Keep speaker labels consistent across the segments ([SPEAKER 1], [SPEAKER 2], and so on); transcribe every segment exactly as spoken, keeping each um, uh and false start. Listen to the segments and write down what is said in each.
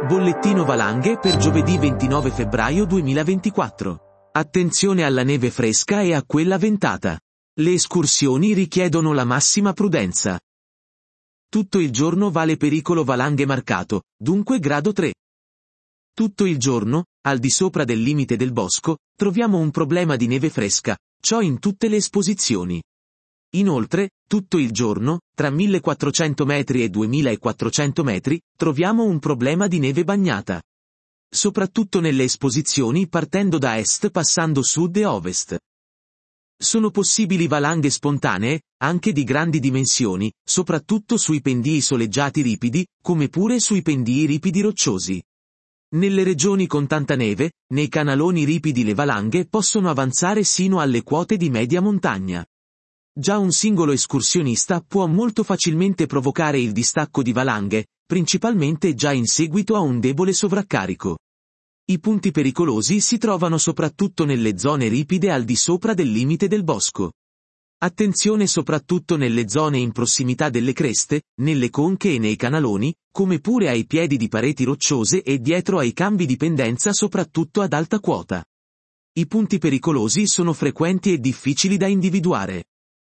[SPEAKER 1] Bollettino valanghe per giovedì ventinove febbraio duemilaventiquattro. Attenzione alla neve fresca e a quella ventata. Le escursioni richiedono la massima prudenza. Tutto il giorno vale pericolo valanghe marcato, dunque grado tre. Tutto il giorno, al di sopra del limite del bosco, troviamo un problema di neve fresca, ciò in tutte le esposizioni. Inoltre, tutto il giorno, tra millequattrocento metri e duemilaquattrocento metri, troviamo un problema di neve bagnata. Soprattutto nelle esposizioni partendo da est passando sud e ovest. Sono possibili valanghe spontanee, anche di grandi dimensioni, soprattutto sui pendii soleggiati ripidi, come pure sui pendii ripidi rocciosi. Nelle regioni con tanta neve, nei canaloni ripidi le valanghe possono avanzare sino alle quote di media montagna. Già un singolo escursionista può molto facilmente provocare il distacco di valanghe, principalmente già in seguito a un debole sovraccarico. I punti pericolosi si trovano soprattutto nelle zone ripide al di sopra del limite del bosco. Attenzione soprattutto nelle zone in prossimità delle creste, nelle conche e nei canaloni, come pure ai piedi di pareti rocciose e dietro ai cambi di pendenza soprattutto ad alta quota. I punti pericolosi sono frequenti e difficili da individuare.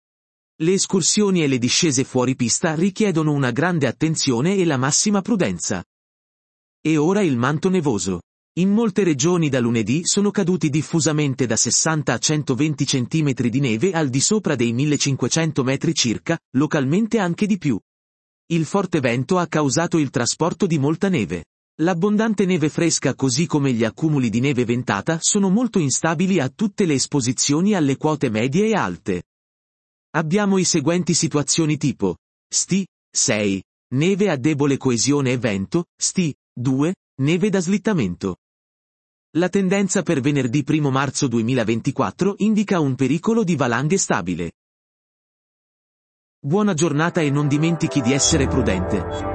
[SPEAKER 1] Le escursioni e le discese fuori pista richiedono una grande attenzione e la massima prudenza. E ora il manto nevoso. In molte regioni da lunedì sono caduti diffusamente da sessanta a centoventi centimetri di neve al di sopra dei millecinquecento metri circa, localmente anche di più. Il forte vento ha causato il trasporto di molta neve. L'abbondante neve fresca così come gli accumuli di neve ventata sono molto instabili a tutte le esposizioni alle quote medie e alte. Abbiamo i seguenti situazioni tipo. S T I, sei. Neve a debole coesione e vento, S T I, due. Neve da slittamento. La tendenza per venerdì primo marzo duemilaventiquattro indica un pericolo di valanghe stabile. Buona giornata e non dimentichi di essere prudente.